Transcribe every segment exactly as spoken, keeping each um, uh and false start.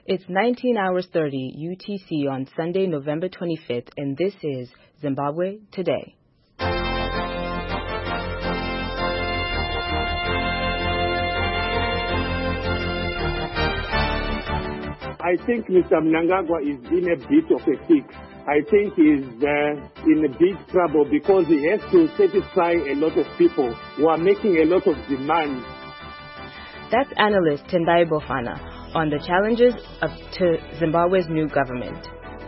It's nineteen hours thirty U T C on Sunday, November twenty-fifth, and this is Zimbabwe Today. I think Mister Mnangagwa is in a bit of a fix. I think he's uh, in a big trouble because he has to satisfy a lot of people who are making a lot of demands. That's analyst Tendai Bofana on the challenges of, to Zimbabwe's new government.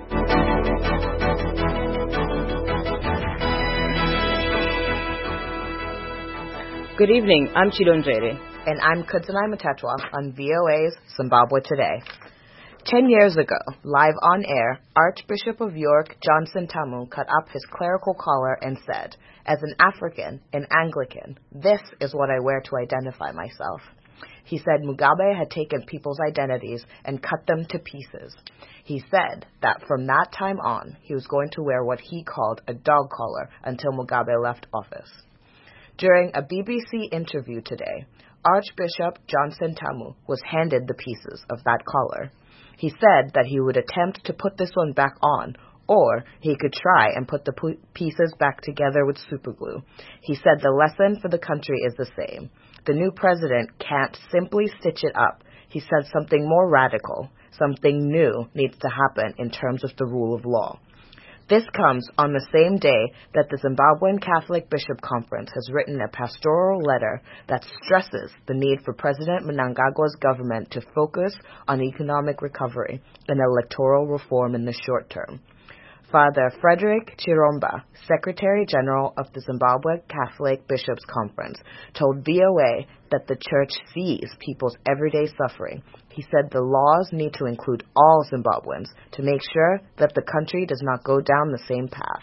Good evening, I'm Chidonjere. And I'm Kudzinai Matetwa on V O A's Zimbabwe Today. Ten years ago, live on air, Archbishop of York Johnson Tamu cut up his clerical collar and said, "As an African, an Anglican, this is what I wear to identify myself." He said Mugabe had taken people's identities and cut them to pieces. He said that from that time on, he was going to wear what he called a dog collar until Mugabe left office. During a B B C interview today, Archbishop Johnson Tamu was handed the pieces of that collar. He said that he would attempt to put this one back on, or he could try and put the pieces back together with superglue. He said the lesson for the country is the same. The new president can't simply stitch it up. He said something more radical, something new needs to happen in terms of the rule of law. This comes on the same day that the Zimbabwean Catholic Bishop Conference has written a pastoral letter that stresses the need for President Mnangagwa's government to focus on economic recovery and electoral reform in the short term. Father Frederick Chiromba, Secretary General of the Zimbabwe Catholic Bishops' Conference, told V O A that the church sees people's everyday suffering. He said the laws need to include all Zimbabweans to make sure that the country does not go down the same path.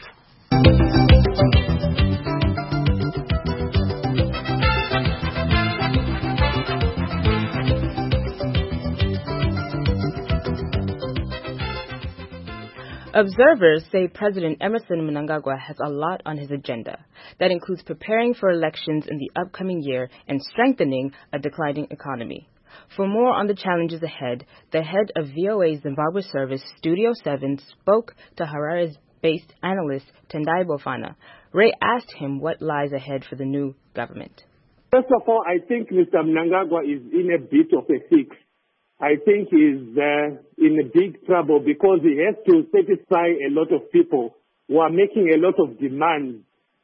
Observers say President Emmerson Mnangagwa has a lot on his agenda. That includes preparing for elections in the upcoming year and strengthening a declining economy. For more on the challenges ahead, the head of V O A's Zimbabwe service, Studio seven, spoke to Harare-based analyst Tendai Bofana. Ray asked him what lies ahead for the new government. First of all, I think Mister Mnangagwa is in a bit of a fix. I think he's uh, in a big trouble because he has to satisfy a lot of people who are making a lot of demands.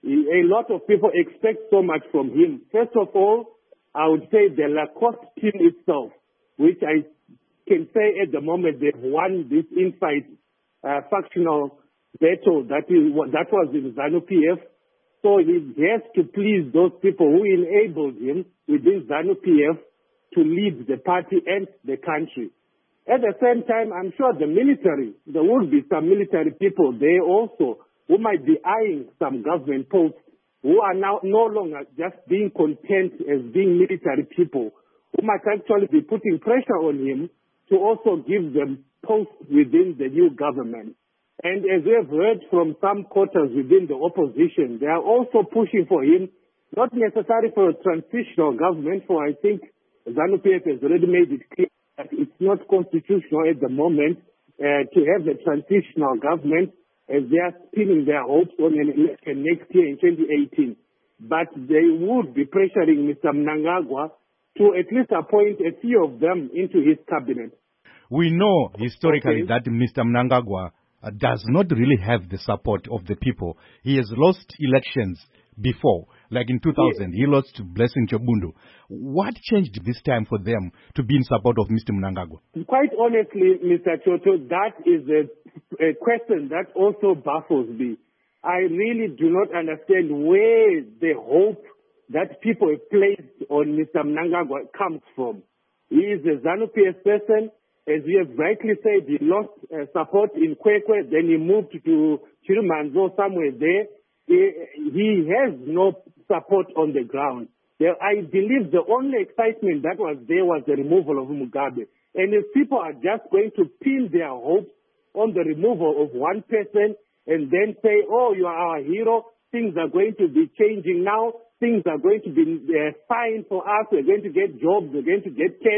A lot of people expect so much from him. First of all, I would say the Lacoste team itself, which I can say at the moment they've won this inside uh, factional battle that, is, that was in ZANU-P F. So he has to please those people who enabled him within ZANU-P F to lead the party and the country. At the same time, I'm sure the military, there will be some military people there also who might be eyeing some government posts who are now no longer just being content as being military people, who might actually be putting pressure on him to also give them posts within the new government. And as we have heard from some quarters within the opposition, they are also pushing for him, not necessarily for a transitional government, for I think ZANU-P F has already made it clear that it's not constitutional at the moment uh, to have a transitional government as they are pinning their hopes on an election next year in twenty eighteen. But they would be pressuring Mister Mnangagwa to at least appoint a few of them into his cabinet. We know historically okay. that Mister Mnangagwa uh, does not really have the support of the people. He has lost elections before. Like in two thousand, yes. He lost to Blessing Chobundu. What changed this time for them to be in support of Mister Mnangagwa? Quite honestly, Mister Choto, that is a, a question that also baffles me. I really do not understand where the hope that people have placed on Mister Mnangagwa comes from. He is a ZANU-P F person. As you have rightly said, he lost uh, support in Kwekwe, then he moved to Chirumanzo somewhere there. He, he has no support on the ground. There, I believe the only excitement that was there was the removal of Mugabe. And if people are just going to pin their hopes on the removal of one person and then say, oh, you are our hero, things are going to be changing now, things are going to be uh, fine for us, we're going to get jobs, we're going to get cash,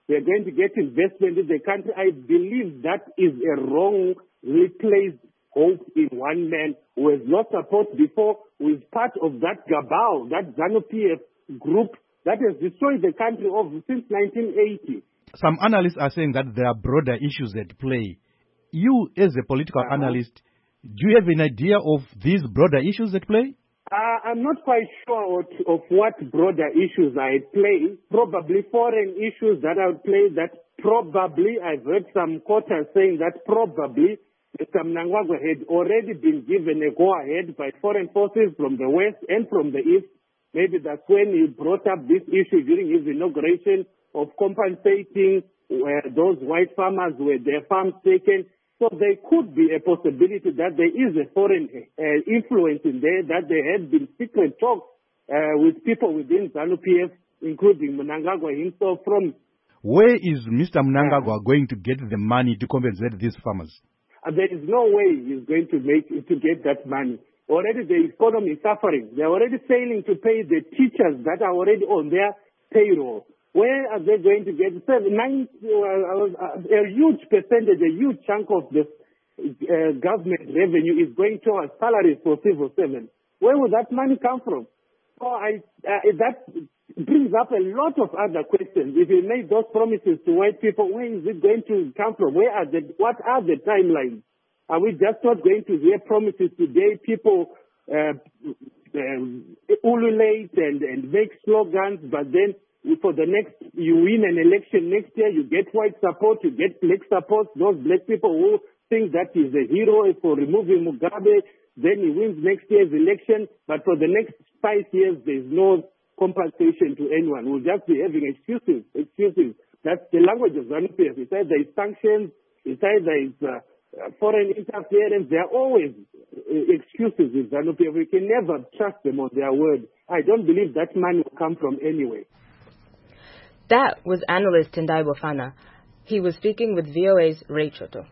we are going to get investment in the country. I believe that is a wrongly placed hope in one man who has lost support before, who is part of that cabal, that ZANU-P F group that has destroyed the country of, since nineteen eighty. Some analysts are saying that there are broader issues at play. You, as a political uh-huh. analyst, do you have an idea of these broader issues at play? Uh, I'm not quite sure of, of what broader issues are at play. Probably foreign issues that are at play, that probably, I've heard some quarters saying that probably Mister Mnangagwa had already been given a go-ahead by foreign forces from the west and from the east. Maybe that's when he brought up this issue during his inauguration of compensating uh, those white farmers who had their farms taken. So there could be a possibility that there is a foreign uh, influence in there, that there had been secret talks uh, with people within ZANU-P F, including Mnangagwa himself from... Where is Mister Mnangagwa uh, going to get the money to compensate these farmers? Uh, there is no way he's going to make to get that money. Already the economy is suffering. They're already failing to pay the teachers that are already on their payroll. Where are they going to get seven, nine, uh, a huge percentage, a huge chunk of the uh, government revenue is going towards salaries for civil servants? Where will that money come from? So I, uh, that brings up a lot of other questions. If you make those promises to white people, where is it going to come from? Where are the, what are the timelines? Are we just not going to hear promises today? People uh, uh, ululate and, and make slogans, but then for the next, you win an election next year, you get white support, you get black support. Those black people who think that he's a hero for removing Mugabe, then he wins next year's election. But for the next five years, there's no compensation to anyone. We'll just be having excuses, excuses. That's the language of ZANU-P F. It's either it's sanctions, it's either it's uh, uh, foreign interference. There are always uh, excuses with ZANU-P F. We can never trust them on their word. I don't believe that money will come from anywhere. That was analyst Tendai Bofana. He was speaking with V O A's Ray Choto.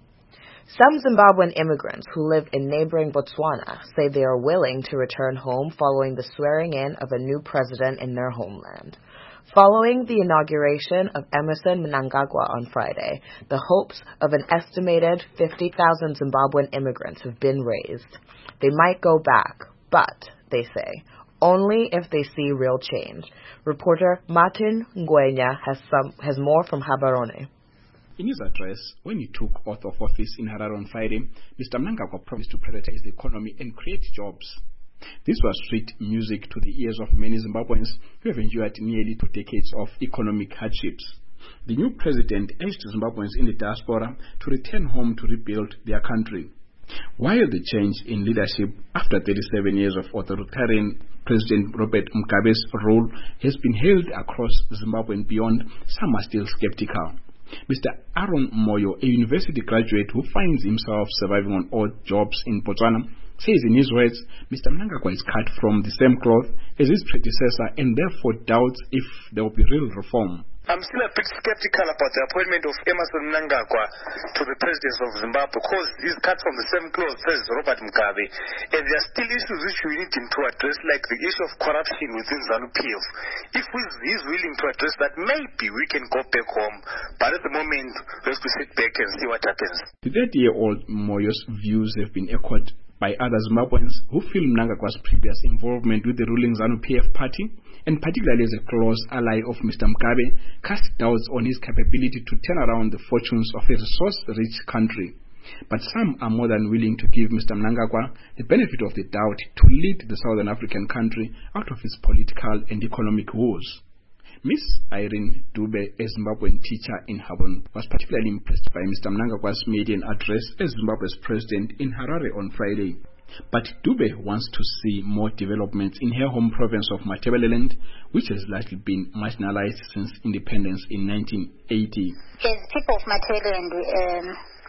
Some Zimbabwean immigrants who live in neighboring Botswana say they are willing to return home following the swearing in of a new president in their homeland. Following the inauguration of Emmerson Mnangagwa on Friday, the hopes of an estimated fifty thousand Zimbabwean immigrants have been raised. They might go back, but, they say, only if they see real change. Reporter Martin Ngwenya has some has more from Gaborone. In his address, when he took oath of office in Harare on Friday, Mister Mnangagwa promised to prioritize the economy and create jobs. This was sweet music to the ears of many Zimbabweans who have endured nearly two decades of economic hardships. The new president urged Zimbabweans in the diaspora to return home to rebuild their country. While the change in leadership after thirty-seven years of authoritarian President Robert Mugabe's rule has been hailed across Zimbabwe and beyond, some are still skeptical. Mister Aaron Moyo, a university graduate who finds himself surviving on odd jobs in Botswana, says in his words, Mister Mnangagwa is cut from the same cloth as his predecessor and therefore doubts if there will be real reform. I'm still a bit skeptical about the appointment of Emmerson Mnangagwa to the presidency of Zimbabwe because he's cut from the same cloth as Robert Mugabe, and there are still issues which we need him to address, like the issue of corruption within ZANU-P F. If he's willing to address that, maybe we can go back home, but at the moment, we have to sit back and see what happens. The thirty-year-old Moyo's views have been echoed by other Zimbabweans who feel Mnangagwa's previous involvement with the ruling ZANU-P F party, and particularly as a close ally of Mister Mugabe, cast doubts on his capability to turn around the fortunes of a resource-rich country. But some are more than willing to give Mister Mnangagwa the benefit of the doubt to lead the Southern African country out of its political and economic woes. Miss Irene Dube, a Zimbabwean teacher in Gaborone, was particularly impressed by Mister Mnangagwa's maiden address as Zimbabwe's president in Harare on Friday. But Dube wants to see more developments in her home province of Matabeleland, which has largely been marginalized since independence in nineteen eighty. As people of Matabeleland, um,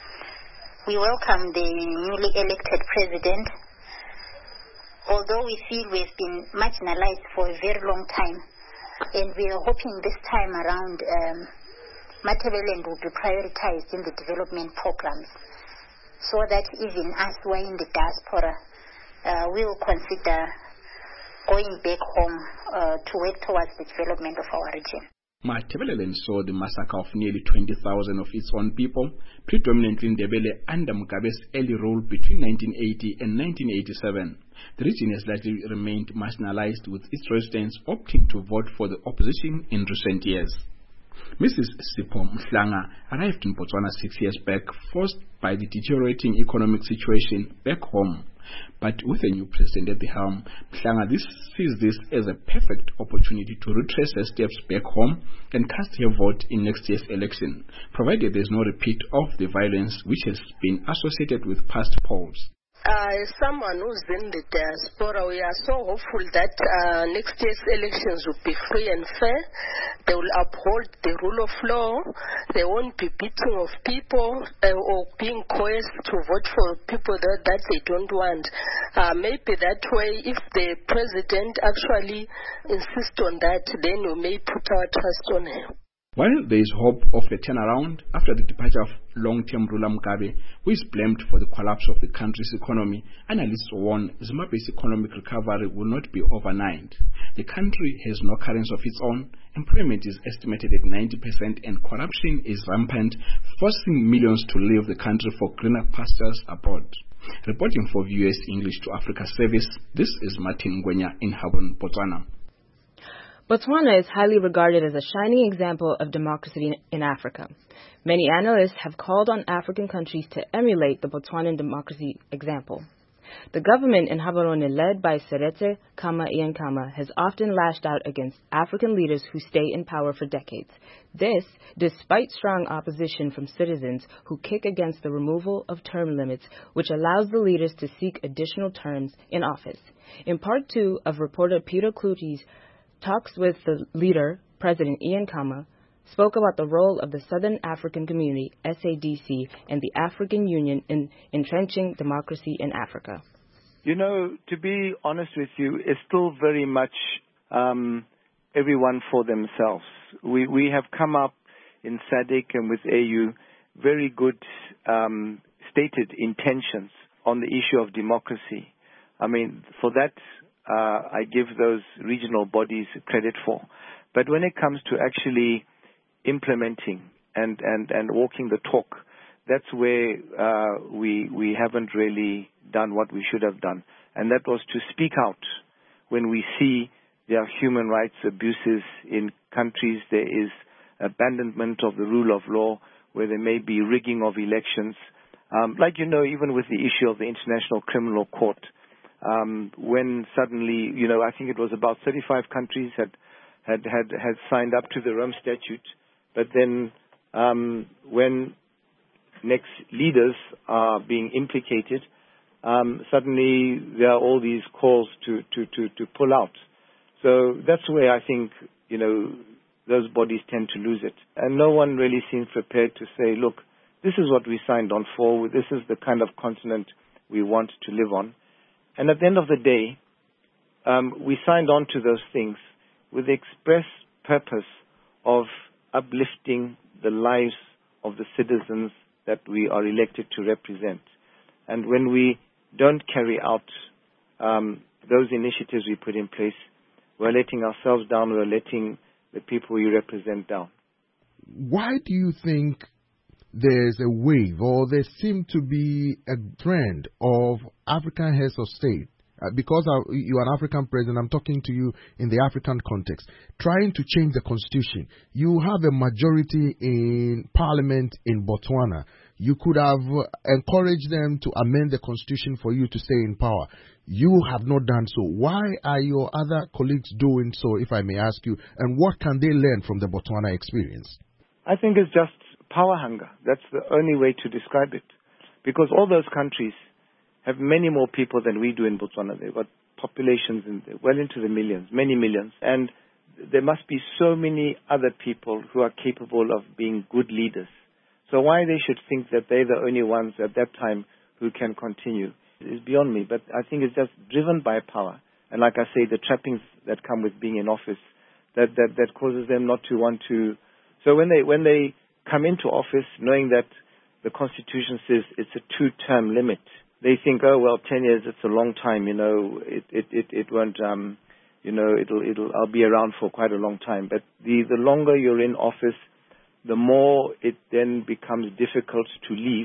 we welcome the newly elected president. Although we feel we've been marginalized for a very long time, and we are hoping this time around um, Matabeleland will be prioritized in the development programs, so that even us who are in the diaspora, uh, we will consider going back home uh, to work towards the development of our region. Matabeleland saw the massacre of nearly twenty thousand of its own people, predominantly Ndebele, under Mugabe's early rule between nineteen eighty and nineteen eighty-seven. The region has largely remained marginalized, with its residents opting to vote for the opposition in recent years. Missus Sipho Mhlanga arrived in Botswana six years back, forced by the deteriorating economic situation back home. But with a new president at the helm, Mhlanga this sees this as a perfect opportunity to retrace her steps back home and cast her vote in next year's election, provided there is no repeat of the violence which has been associated with past polls. Uh, as someone who's in the diaspora, we are so hopeful that uh, next year's elections will be free and fair. They will uphold the rule of law. There won't be beating of people uh, or being coerced to vote for people that, that they don't want. Uh, maybe that way, if the president actually insists on that, then we may put our trust on him. While there is hope of a turnaround after the departure of long-term ruler Mugabe, who is blamed for the collapse of the country's economy, analysts warn Zimbabwe's economic recovery will not be overnight. The country has no currency of its own, employment is estimated at ninety percent, and corruption is rampant, forcing millions to leave the country for greener pastures abroad. Reporting for V O S English to Africa Service, this is Martin Ngwenya in Gaborone, Botswana. Botswana is highly regarded as a shining example of democracy in Africa. Many analysts have called on African countries to emulate the Botswanan democracy example. The government in Gaborone, led by Seretse Khama Ian Khama, has often lashed out against African leaders who stay in power for decades. This, despite strong opposition from citizens who kick against the removal of term limits, which allows the leaders to seek additional terms in office. In part two of reporter Peter Kluti's talks with the leader, President Ian Khama, spoke about the role of the Southern African Community, S A D C, and the African Union in entrenching democracy in Africa. You know, to be honest with you, it's still very much um, everyone for themselves. We we have come up in S A D C and with A U very good um, stated intentions on the issue of democracy. I mean, for that, Uh, I give those regional bodies credit for. But when it comes to actually implementing and, and, and walking the talk, that's where uh, we we haven't really done what we should have done. And that was to speak out when we see there are human rights abuses in countries, there is abandonment of the rule of law, where there may be rigging of elections. Um, like, you know, even with the issue of the International Criminal Court, Um, when suddenly, you know, I think it was about thirty-five countries had had, had, had signed up to the Rome Statute, but then um, when next leaders are being implicated, um, suddenly there are all these calls to, to, to, to pull out. So that's where I think, you know, those bodies tend to lose it. And no one really seems prepared to say, look, this is what we signed on for, this is the kind of continent we want to live on. And at the end of the day, um, we signed on to those things with the express purpose of uplifting the lives of the citizens that we are elected to represent. And when we don't carry out um, those initiatives we put in place, we're letting ourselves down, we're letting the people we represent down. Why do you think there's a wave, or there seems to be a trend of African heads of state, uh, because uh, you're an African president, I'm talking to you in the African context, trying to change the constitution? You have a majority in parliament in Botswana. You could have uh, encouraged them to amend the constitution for you to stay in power. You have not done so. Why are your other colleagues doing so, if I may ask you, and what can they learn from the Botswana experience? I think it's just power hunger. That's the only way to describe it. Because all those countries have many more people than we do in Botswana. They've got populations in, well into the millions, many millions. And there must be so many other people who are capable of being good leaders. So why they should think that they're the only ones at that time who can continue is beyond me. But I think it's just driven by power. And like I say, the trappings that come with being in office, that, that, that causes them not to want to. So when they when they come into office knowing that the Constitution says it's a two-term limit, they think, oh, well, ten years, it's a long time, you know, it it, it, it won't um, you know, it'll, it'll, I'll be around for quite a long time. But the, the longer you're in office, the more it then becomes difficult to leave.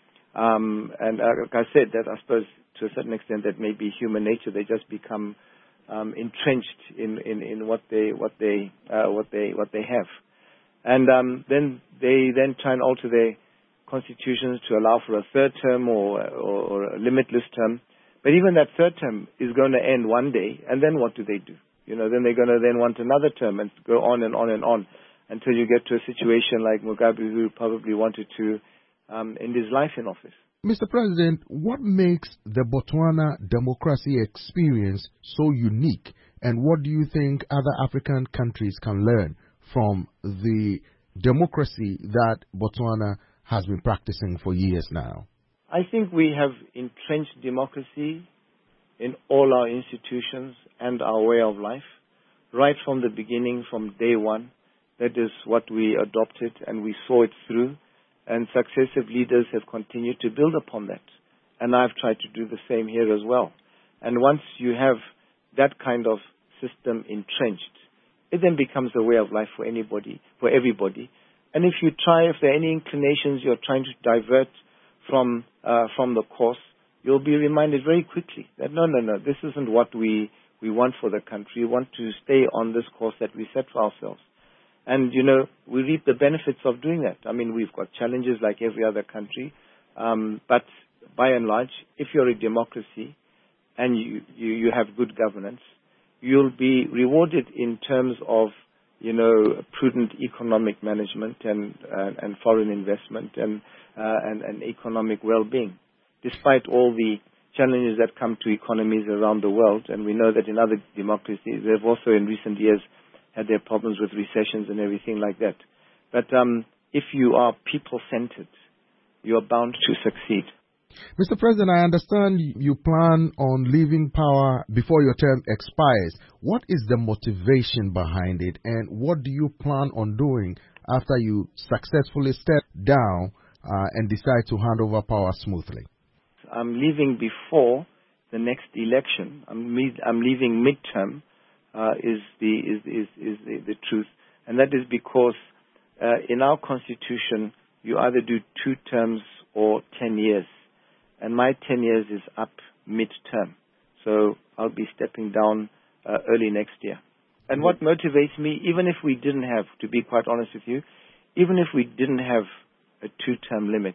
Um, and uh, like I said, that I suppose to a certain extent that may be human nature. They just become um, entrenched in, in, in what they what they uh, what they what they have, and um, then they then try and alter their constitutions to allow for a third term or, or, or a limitless term. But even that third term is going to end one day, and then what do they do? You know, then they're going to then want another term and go on and on and on until you get to a situation like Mugabe, who probably wanted to um, end his life in office. Mister President, what makes the Botswana democracy experience so unique, and what do you think other African countries can learn from the democracy that Botswana has been practicing for years now? I think we have entrenched democracy in all our institutions and our way of life, right from the beginning, from day one. That is what we adopted, and we saw it through, and successive leaders have continued to build upon that. And I've tried to do the same here as well. And once you have that kind of system entrenched, it then becomes a way of life for anybody, for everybody. And if you try, if there are any inclinations you're trying to divert from uh, from the course, you'll be reminded very quickly that no, no, no, this isn't what we, we want for the country. We want to stay on this course that we set for ourselves. And, you know, we reap the benefits of doing that. I mean, we've got challenges like every other country. Um, but by and large, if you're a democracy and you, you, you have good governance, you'll be rewarded in terms of, you know, prudent economic management and, uh, and foreign investment and, uh, and, and economic well-being, despite all the challenges that come to economies around the world. And we know that in other democracies, they've also in recent years had their problems with recessions and everything like that. But um, if you are people-centered, you are bound to succeed. Mister President, I understand you plan on leaving power before your term expires. What is the motivation behind it, and what do you plan on doing after you successfully step down uh, and decide to hand over power smoothly? I'm leaving before the next election. I'm, me- I'm leaving midterm. Uh, is the is is, is the, the truth, and that is because uh, in our constitution you either do two terms or ten years, and my ten years is up mid-term, so I'll be stepping down uh, early next year. And what motivates me, even if we didn't have, to be quite honest with you, even if we didn't have a two-term limit,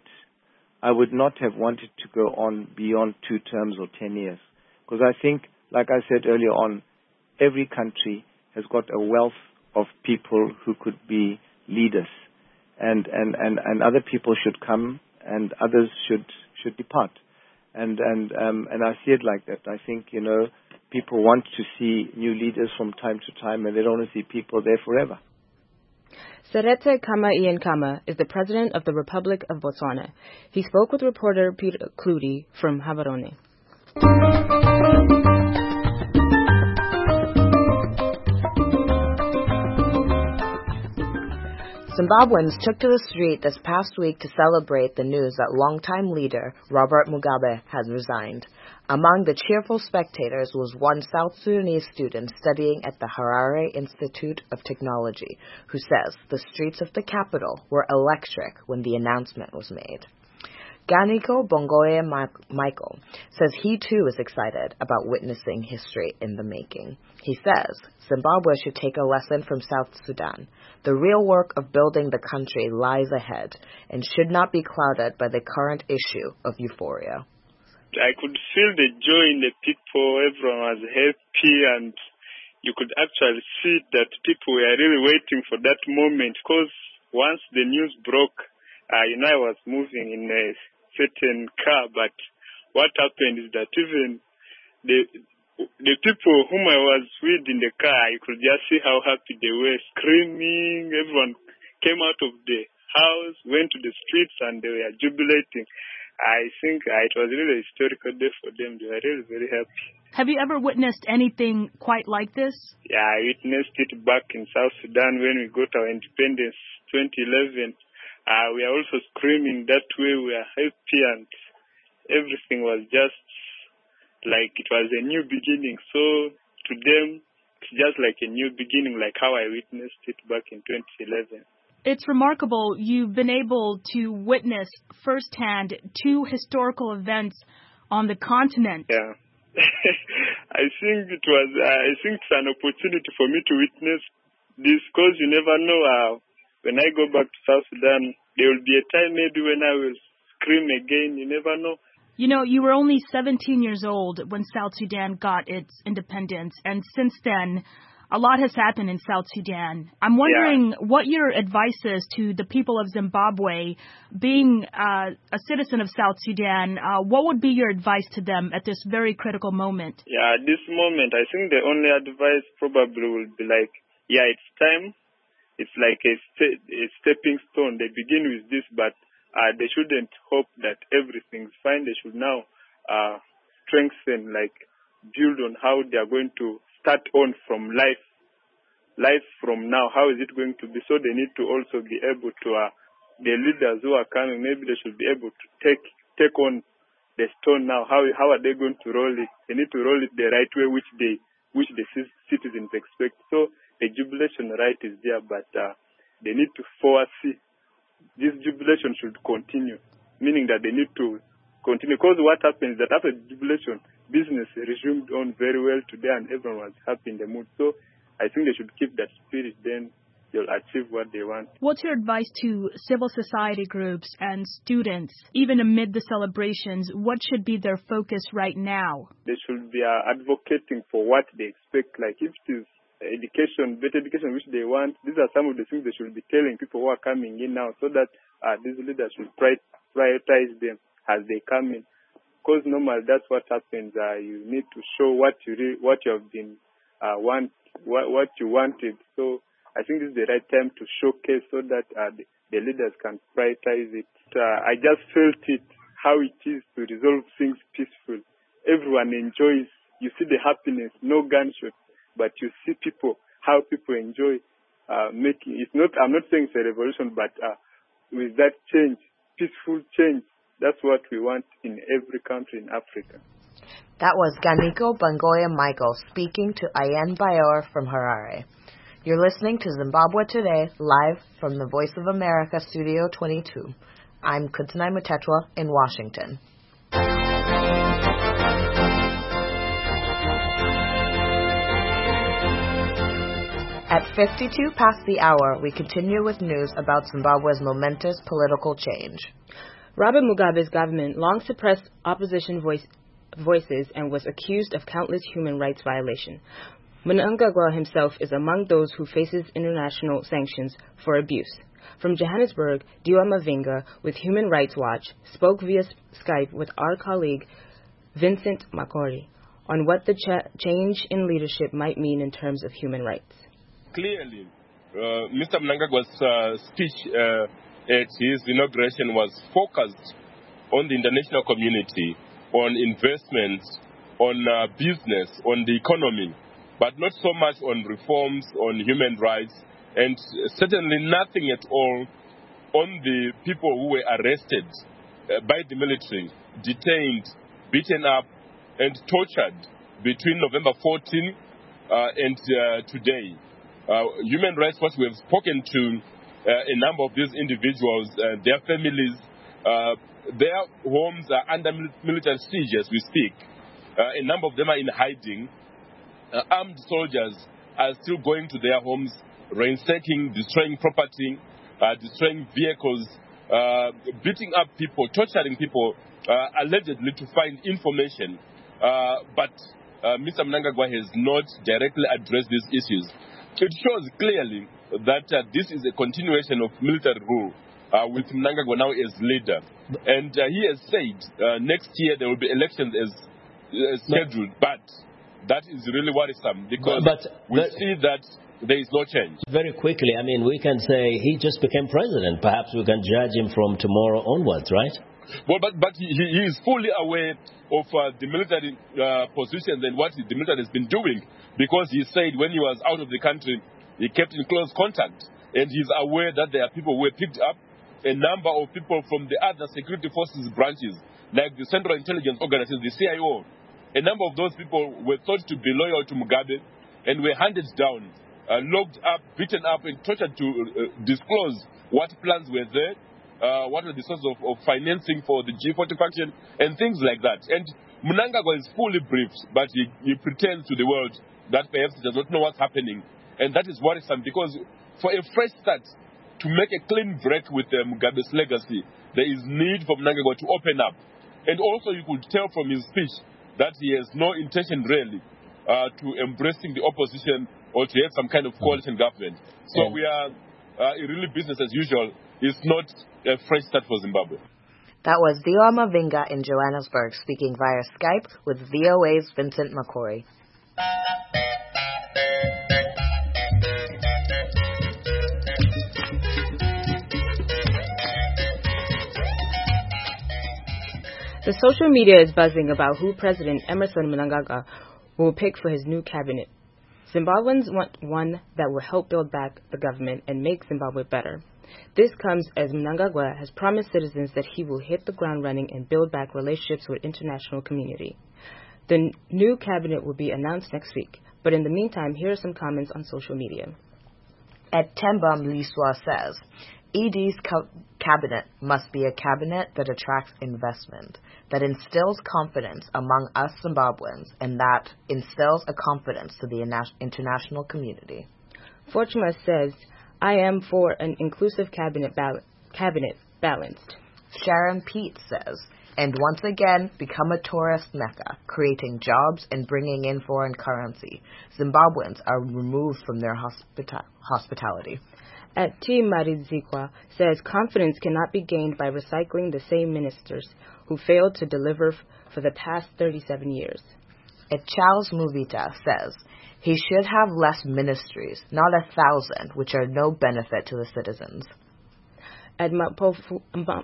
I would not have wanted to go on beyond two terms or ten years, because I think, like I said earlier on, every country has got a wealth of people who could be leaders, and, and, and, and other people should come and others should should depart. And and um, and I see it like that. I think, you know, people want to see new leaders from time to time, and they don't want to see people there forever. Seretse Khama Ian Khama is the president of the Republic of Botswana. He spoke with reporter Peter Clutie from Gaborone. Zimbabweans took to the street this past week to celebrate the news that longtime leader Robert Mugabe has resigned. Among the cheerful spectators was one South Sudanese student studying at the Harare Institute of Technology, who says the streets of the capital were electric when the announcement was made. Ganiko Bongoye Michael says he too is excited about witnessing history in the making. He says Zimbabwe should take a lesson from South Sudan. The real work of building the country lies ahead and should not be clouded by the current issue of euphoria. I could feel the joy in the people. Everyone was happy, and you could actually see that people were really waiting for that moment, because once the news broke, uh, you know, I was moving in a certain car, but what happened is that even the the people whom I was with in the car, I could just see how happy they were, screaming. Everyone came out of the house, went to the streets, and they were jubilating. I think uh, it was really a historical day for them. They were really very happy. Have you ever witnessed anything quite like this? Yeah, I witnessed it back in South Sudan when we got our independence, twenty eleven. Uh, we are also screaming that way. We are happy, and everything was just like it was a new beginning. So to them, just like a new beginning, like how I witnessed it back in twenty eleven. It's remarkable you've been able to witness firsthand two historical events on the continent. Yeah. I think it was, uh, I think it's an opportunity for me to witness this, because you never know, uh, when I go back to South Sudan, there will be a time maybe when I will scream again. You never know. You know, you were only seventeen years old when South Sudan got its independence, and since then, a lot has happened in South Sudan. I'm wondering yeah. what your advice is to the people of Zimbabwe. Being uh, a citizen of South Sudan, uh, what would be your advice to them at this very critical moment? Yeah, at this moment, I think the only advice probably will be like, yeah, it's time. It's like a, st- a stepping stone. They begin with this, but uh, they shouldn't hope that everything's fine. They should now uh, strengthen, like build on how they are going to start on from life, life from now. How is it going to be? So they need to also be able to, uh, the leaders who are coming, maybe they should be able to take take on the stone now. How how are they going to roll it? They need to roll it the right way, which they which the citizens expect. So the jubilation right is there, but uh, they need to foresee this jubilation should continue, meaning that they need to continue. Because what happens is that after the jubilation, business resumed on very well today and everyone was happy in the mood. So I think they should keep that spirit, then they'll achieve what they want. What's your advice to civil society groups and students, even amid the celebrations? What should be their focus right now? They should be uh, advocating for what they expect. Like if it is education, better education which they want, these are some of the things they should be telling people who are coming in now, so that uh, these leaders should prioritize them as they come in. Because normal, that's what happens. Uh, you need to show what you re- what you have been uh, want what, what you wanted. So I think this is the right time to showcase, so that uh, the, the leaders can prioritize it. Uh, I just felt it how it is to resolve things peaceful. Everyone enjoys. You see the happiness, no gunshots, but you see people how people enjoy uh, making. It's not. I'm not saying it's a revolution, but uh, with that change, peaceful change. That's what we want in every country in Africa. That was Ganiko Bangoya Michael speaking to Ayan Bayor from Harare. You're listening to Zimbabwe Today, live from the Voice of America Studio twenty-two. I'm Kutenai Mutetwa in Washington. At fifty-two past the hour, we continue with news about Zimbabwe's momentous political change. Robert Mugabe's government long suppressed opposition voice, voices and was accused of countless human rights violations. Mnangagwa himself is among those who faces international sanctions for abuse. From Johannesburg, Diwa Mavinga with Human Rights Watch spoke via Skype with our colleague Vincent Makori on what the cha- change in leadership might mean in terms of human rights. Clearly, uh, Mister Mnangagwa's uh, speech uh, at his inauguration was focused on the international community, on investments, on uh, business, on the economy, but not so much on reforms, on human rights, and certainly nothing at all on the people who were arrested uh, by the military, detained, beaten up, and tortured between November fourteenth uh, and uh, today. Uh, Human Rights Watch, we have spoken to Uh, a number of these individuals, uh, their families, uh, their homes are under military siege as we speak. Uh, a number of them are in hiding. Uh, armed soldiers are still going to their homes, ransacking, destroying property, uh, destroying vehicles, uh, beating up people, torturing people, uh, allegedly to find information. Uh, but uh, Mister Mnangagwa has not directly addressed these issues. It shows clearly that uh, this is a continuation of military rule uh, with Mnangagwa now as leader. And uh, he has said uh, next year there will be elections as uh, scheduled, but that is really worrisome because but, but, we but, see that there is no change. Very quickly, I mean, we can say he just became president. Perhaps we can judge him from tomorrow onwards, right? Well, but, but he, he is fully aware of uh, the military uh, positions and what the military has been doing, because he said when he was out of the country, he kept in close contact, and he's aware that there are people who were picked up, a number of people from the other security forces branches, like the Central Intelligence Organization, the C I O. A number of those people were thought to be loyal to Mugabe, and were handed down, uh, locked up, beaten up, and tortured to uh, disclose what plans were there, uh, what were the sources of, of financing for the G forty faction, and things like that. And Mnangagwa is fully briefed, but he, he pretends to the world that perhaps he does not know what's happening. And that is worrisome, because for a fresh start, to make a clean break with uh, Mugabe's legacy, there is need for Mnangagwa to open up. And also you could tell from his speech that he has no intention really uh, to embracing the opposition or to have some kind of coalition government. So we are uh, really business as usual. It's not a fresh start for Zimbabwe. That was Dioa Mavinga in Johannesburg speaking via Skype with V O A's Vincent Makori. The social media is buzzing about who President Emmerson Mnangagwa will pick for his new cabinet. Zimbabweans want one that will help build back the government and make Zimbabwe better. This comes as Mnangagwa has promised citizens that he will hit the ground running and build back relationships with international community. The n- new cabinet will be announced next week, but in the meantime, here are some comments on social media. Ed Tembam Liswa says, E D's co- cabinet must be a cabinet that attracts investment, that instills confidence among us Zimbabweans, and that instills a confidence to the ina- international community. Fortuna says, I am for an inclusive cabinet, bal- cabinet balanced. Sharon Pete says, and once again become a tourist mecca, creating jobs and bringing in foreign currency. Zimbabweans are removed from their hospita- hospitality. At T. Marizikwa says confidence cannot be gained by recycling the same ministers who failed to deliver f- for the past thirty-seven years. At Charles Muvita says he should have less ministries, not a thousand, which are no benefit to the citizens. At Mapofu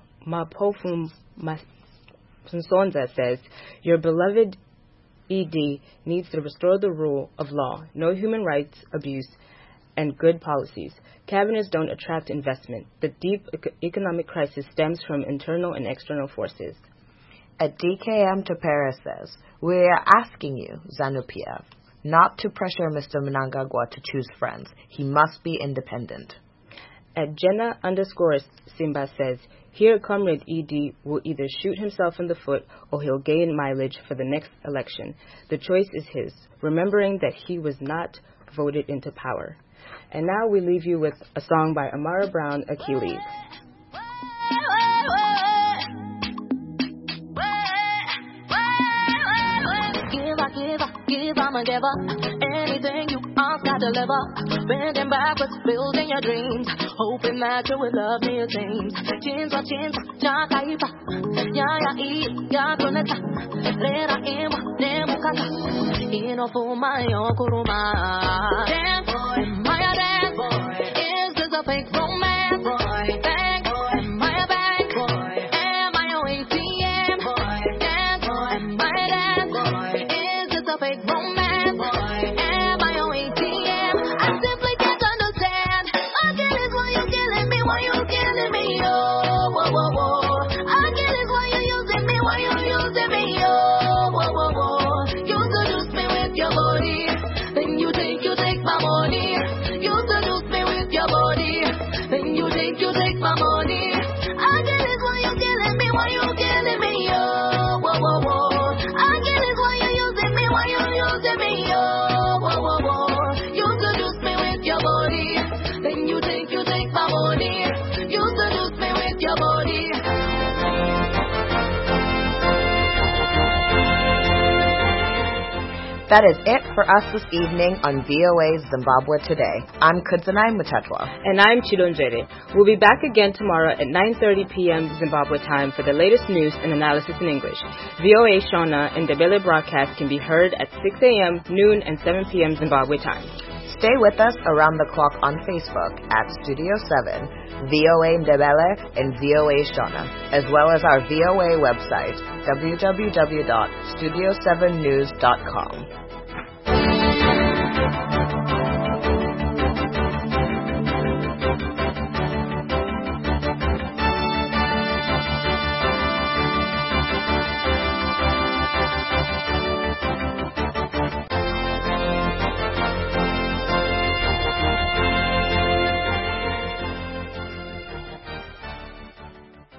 Nsonza says your beloved E D needs to restore the rule of law, no human rights abuse, and good policies. Cabinets don't attract investment. The deep ec- economic crisis stems from internal and external forces. At D K M Tapera says, we are asking you, ZANU-P F, not to pressure Mister Mnangagwa to choose friends. He must be independent. At Jenna underscore Simba says, here Comrade E D will either shoot himself in the foot or he'll gain mileage for the next election. The choice is his, remembering that he was not voted into power. And now we leave you with a song by Amara Brown, Achilles. Give up, give up, give up and give up. Anything you ask, I deliver. Bending backwards, building your dreams. Hoping that you will love me a change. Change or change, chaka ipa. Ya ya i, ya kuneta. Lera ima, nemu kata. Ino fuma yo kuruma. Dance, am I a dance? Boy. Is this a fake romance? Boy. Bank, am I a bank? Boy. Am I a A T M? Boy. Dance, am I a dance? Boy. Is this a fake romance? Boy. Am I a A T M? I simply can't understand. Again, is why you're killing me, why you're killing me, oh, whoa, whoa, whoa. Again, is why you're using me, why you're using me, oh, whoa, whoa, whoa. You seduce me with your body, then you take, you take my money. You seduce me with your body, then you take, you take my money. Again, is why you're killing me, why you're killing me, oh, whoa, whoa, whoa. Again, is why you're using me, why you're using me, oh, whoa, whoa, whoa. You seduce me with your body, then you take, you take my money. You seduce me with your body. That is it for us this evening on V O A's Zimbabwe Today. I'm Kudzanai Mutatwa. And I'm Chidonjere. We'll be back again tomorrow at nine thirty p.m. Zimbabwe time for the latest news and analysis in English. V O A Shona and Ndebele broadcast can be heard at six a.m., noon, and seven p.m. Zimbabwe time. Stay with us around the clock on Facebook at Studio seven, V O A Ndebele, and V O A Shona, as well as our V O A website, w w w dot studio seven news dot com.